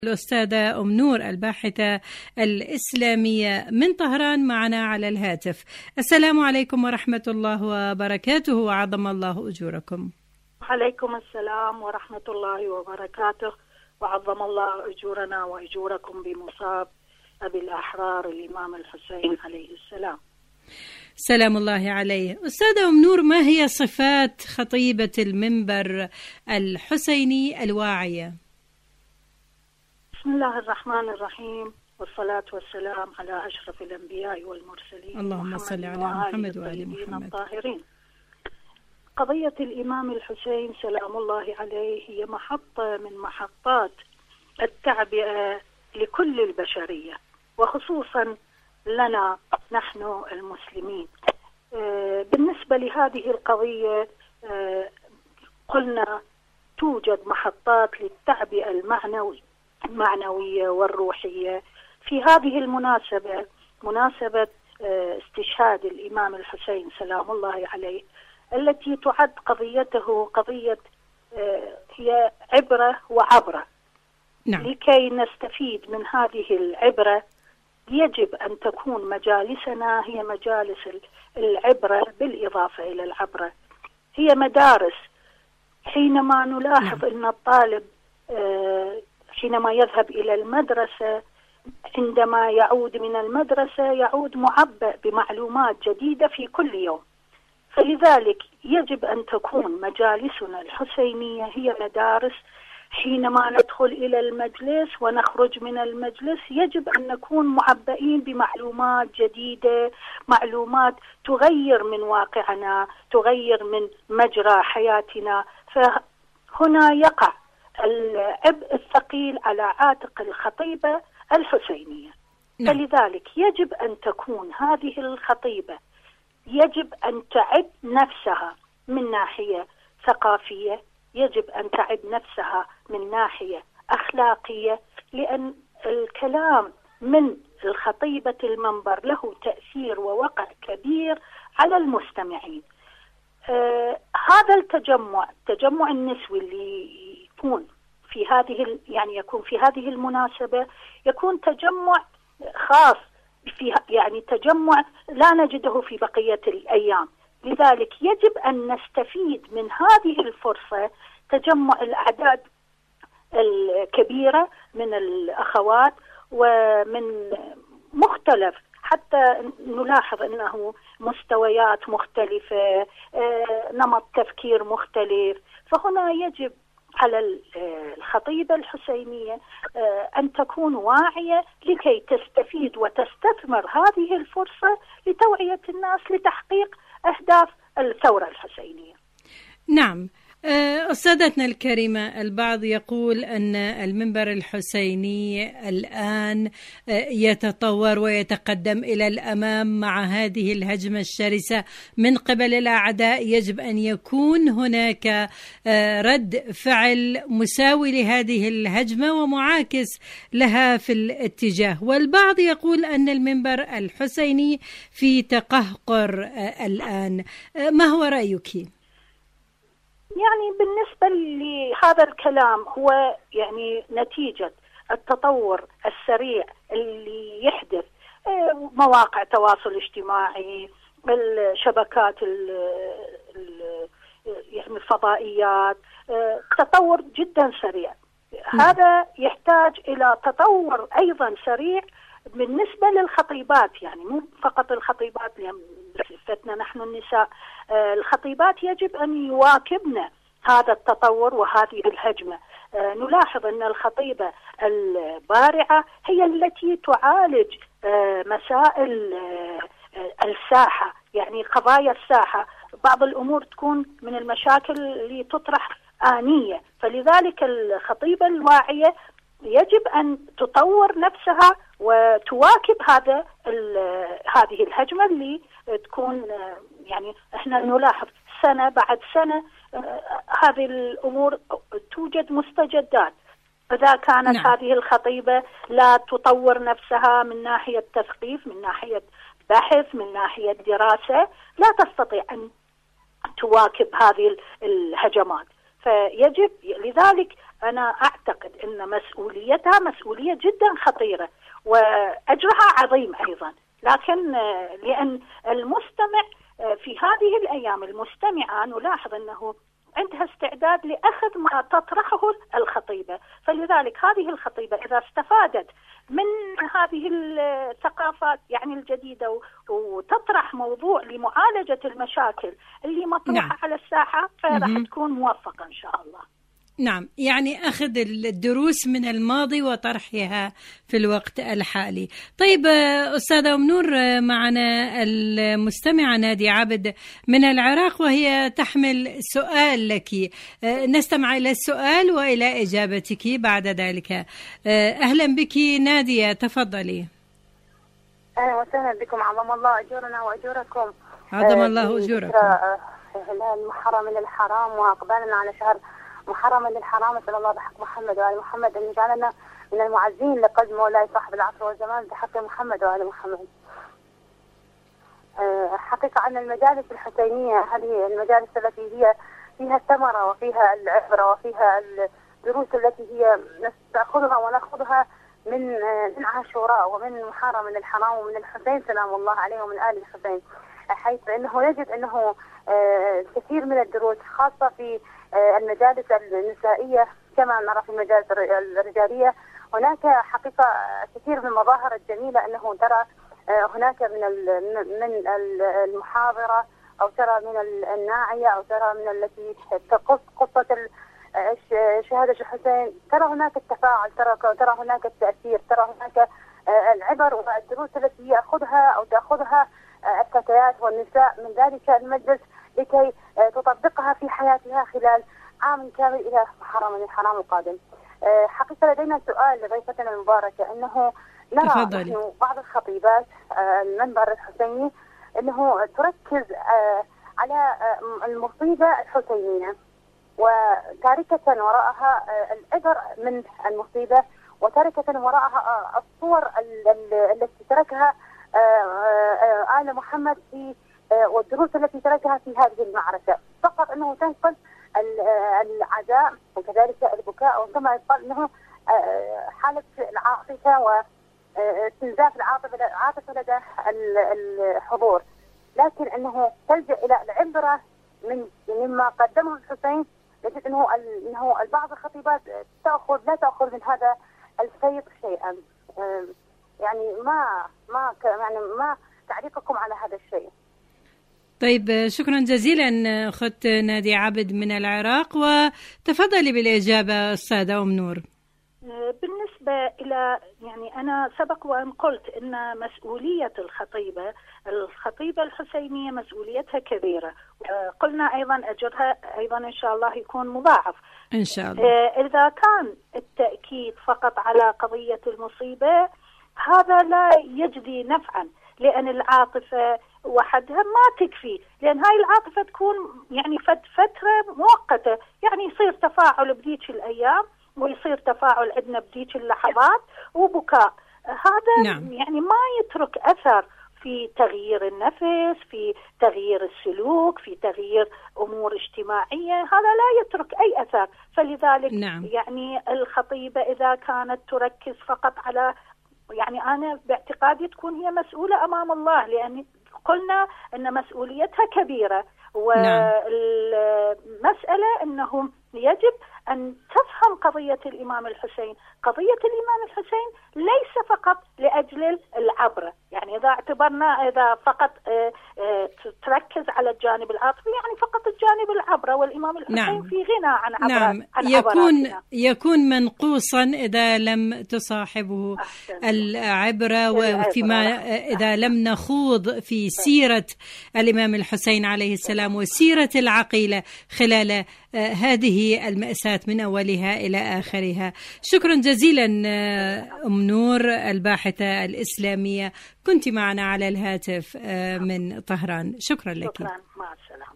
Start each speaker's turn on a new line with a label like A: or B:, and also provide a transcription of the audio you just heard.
A: الأستاذة أم نور الباحثة الإسلامية من طهران معنا على الهاتف. السلام عليكم ورحمة الله وبركاته، وعظم الله أجوركم.
B: عليكم السلام ورحمة الله وبركاته، وعظم الله أجورنا وأجوركم بمصاب أبي الأحرار الإمام الحسين عليه السلام.
A: سلام الله عليه. أستاذة أم نور، ما هي صفات خطيبة المنبر الحسيني الواعية؟
B: بسم الله الرحمن الرحيم، والصلاة والسلام على أشرف الأنبياء والمرسلين،
A: اللهم صل على محمد وآل محمد
B: الطاهرين. قضية الإمام الحسين سلام الله عليه هي محطة من محطات التعبئة لكل البشرية، وخصوصا لنا نحن المسلمين. بالنسبة لهذه القضية قلنا توجد محطات للتعبئة المعنوية والروحية. في هذه المناسبة، مناسبة استشهاد الإمام الحسين سلام الله عليه، التي تعد قضيته قضية هي عبرة وعبرة.
A: نعم.
B: لكي نستفيد من هذه العبرة يجب أن تكون مجالسنا هي مجالس العبرة بالإضافة إلى العبرة، هي مدارس. حينما نلاحظ أن الطالب حينما يذهب إلى المدرسة، عندما يعود من المدرسة يعود معبأ بمعلومات جديدة في كل يوم. فلذلك يجب أن تكون مجالسنا الحسينية هي مدارس. حينما ندخل إلى المجلس ونخرج من المجلس يجب أن نكون معبئين بمعلومات جديدة، معلومات تغير من واقعنا، تغير من مجرى حياتنا. فهنا يقع العبء الثقيل على عاتق الخطيبة الحسينية. فلذلك يجب أن تكون هذه الخطيبة يجب أن تعد نفسها من ناحية ثقافية، يجب أن تعد نفسها من ناحية أخلاقية، لأن الكلام من الخطيبة المنبر له تأثير ووقع كبير على المستمعين. هذا التجمع النسوي اللي يكون في هذه يكون في هذه المناسبة يكون تجمع خاص، يعني تجمع لا نجده في بقية الأيام. لذلك يجب أن نستفيد من هذه الفرصة، تجمع الأعداد الكبيرة من الأخوات ومن مختلف، حتى نلاحظ أنه مستويات مختلفة، نمط تفكير مختلف. فهنا يجب على الخطيبة الحسينية أن تكون واعية لكي تستفيد وتستثمر هذه الفرصة لتوعية الناس لتحقيق أهداف الثورة الحسينية.
A: نعم. أستاذتنا الكريمة، البعض يقول أن المنبر الحسيني الآن يتطور ويتقدم إلى الأمام مع هذه الهجمة الشرسة من قبل الأعداء. يجب أن يكون هناك رد فعل مساوي لهذه الهجمة ومعاكس لها في الاتجاه. والبعض يقول أن المنبر الحسيني في تقهقر الآن. ما هو رأيك؟
B: يعني بالنسبة لهذا الكلام هو نتيجة التطور السريع اللي يحدث، مواقع تواصل اجتماعي، الشبكات الفضائيات، تطور جدا سريع. هذا يحتاج إلى تطور أيضا سريع بالنسبة للخطيبات، مو فقط الخطيبات، فتنا نحن النساء، الخطيبات يجب أن يواكبن هذا التطور وهذه الهجمة. نلاحظ أن الخطيبة البارعة هي التي تعالج مسائل الساحة، قضايا الساحة. بعض الأمور تكون من المشاكل اللي تطرح آنية، فلذلك الخطيبة الواعية يجب أن تطور نفسها وتواكب هذه الهجمة اللي تكون احنا نلاحظ سنة بعد سنة هذه الأمور توجد مستجدات. إذا كانت هذه الخطيبة لا تطور نفسها من ناحية تثقيف، من ناحية بحث، من ناحية دراسة، لا تستطيع أن تواكب هذه الهجمات. فيجب لذلك أنا أعتقد أن مسؤوليتها مسؤولية جدا خطيرة وأجرها عظيم أيضا، لكن لأن المستمع في هذه الأيام المستمعة نلاحظ أنه عندها استعداد لأخذ ما تطرحه الخطيبة، فلذلك هذه الخطيبة إذا استفادت من هذه الثقافات يعني الجديدة وتطرح موضوع لمعالجة المشاكل اللي مطروحة على الساحة، فراح تكون موفقة إن شاء الله.
A: نعم، يعني أخذ الدروس من الماضي وطرحها في الوقت الحالي. طيب أستاذة أم نور، معنا المستمعة نادية عبد من العراق وهي تحمل سؤال لك، نستمع إلى السؤال وإلى إجابتك بعد ذلك. أهلا بك نادية، تفضلي.
C: أهلا وسهلا بكم، عظم الله أجورنا وأجوركم.
A: عظم الله أجوركم.
C: المحرم من الحرام وأقبالنا على شهر محرم للحرام، نسأل الله بحق محمد وآل محمد أن يجعلنا من المعزين لقدم مولاي صاحب العصر والزمان بحق محمد وآل محمد. حقيقة أن المجالس الحسينية هذه المجالس التي هي فيها الثمرة وفيها العبرة وفيها الدروس التي هي نأخذها ونأخذها من عاشوراء ومن محرم من الحرام ومن الحسين سلام الله عليه ومن آل الحسين، حيث أنه يجب أنه كثير من الدروس خاصة في المجالس النسائية كما نرى في المجالس الرجالية. هناك حقيقة كثير من المظاهر الجميلة، أنه ترى هناك من المحاضرة أو ترى من الناعية أو ترى من التي تقص قصة شهادة الحسين، ترى هناك التفاعل، ترى هناك التأثير، ترى هناك العبر والدروس التي يأخذها أو تأخذها الفتيات والنساء من ذلك المجلس لكي تطبقها في حياتها خلال عام كامل إلى محرم الحرام القادم. حقيقة لدينا سؤال لضيفتنا المباركة، أنه نرى نحن بعض الخطيبات المنبر الحسيني أنه تركز على المصيبة الحسينية وتاركة وراءها العبر من المصيبة وتاركة وراءها الصور التي تركها آل محمد في والدروس التي تركها في هذه المعركة، فقط أنه تنقل العزاء وكذلك البكاء، وكما يقال أنه حالة العاطفة واستنزاف العاطفة لدى الحضور، لكن أنه تلجأ إلى العبرة مما قدمه الحسين. نجد أنه بعض الخطيبات لا تأخذ من هذا السيط شيئا. يعني ما تعليقكم على هذا الشيء؟
A: طيب، شكرا جزيلا أخت نادية عبد من العراق، وتفضلي بالإجابة أستاذة أم نور.
B: بالنسبة إلى يعني أنا سبق وأن قلت أن مسؤولية الخطيبة الحسينية مسؤوليتها كبيرة، قلنا أيضا أجرها أيضا إن شاء الله يكون مضاعف
A: إن شاء الله.
B: إذا كان التأكيد فقط على قضية المصيبة هذا لا يجدي نفعا، لأن العاطفة وحدها ما تكفي، لأن هاي العاطفة تكون يعني فترة مؤقتة، يعني يصير تفاعل بديك الأيام ويصير تفاعل عندنا بديك اللحظات وبكاء، هذا
A: نعم.
B: يعني ما يترك أثر في تغيير النفس، في تغيير السلوك، في تغيير أمور اجتماعية، هذا لا يترك أي أثر. فلذلك
A: نعم.
B: يعني الخطيبة إذا كانت تركز فقط على يعني أنا باعتقادي تكون هي مسؤولة أمام الله، لأن قلنا أن مسؤوليتها كبيرة، والمسألة أنهم يجب أن تفهم قضية الإمام الحسين. قضية الإمام الحسين ليس فقط لأجل العبرة، يعني إذا اعتبرنا إذا فقط تركز على الجانب العاطفي يعني فقط الجانب العبرة، والإمام الحسين
A: نعم.
B: في غنى عن عبرة.
A: نعم. يكون منقوصا إذا لم تصاحبه العبرة، وفيما إذا لم نخوض في سيرة الإمام الحسين عليه السلام وسيرة العقيلة خلال هذه المأساة من أولها إلى آخرها. شكرا جزيلا أم نور الباحثة الإسلامية، كنت معنا على الهاتف من طهران. شكرا لك.
B: شكرا، مع السلامة.